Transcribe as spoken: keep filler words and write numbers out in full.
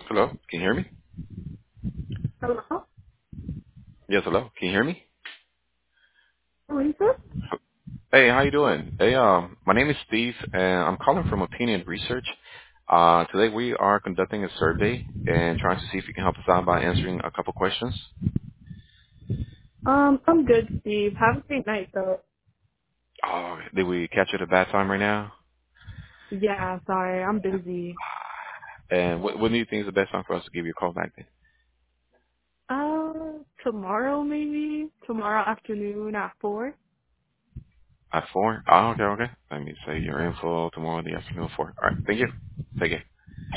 Hello, can you hear me? Hello? Yes, hello. Can you hear me? Lisa? Hey, how you doing? Hey, um, my name is Steve, and I'm calling from Opinion Research. Uh, today we are conducting a survey and trying to see if you can help us out by answering a couple questions. Um, I'm good, Steve. Have a great night, though. Oh, did we catch you at a bad time right now? Yeah, sorry, I'm busy. And what, when do you think is the best time for us to give you a call back then? Uh, tomorrow maybe? Tomorrow afternoon at four? At four? Oh, okay, okay. Let me say your info tomorrow in the afternoon at four. All right, thank you. Take care.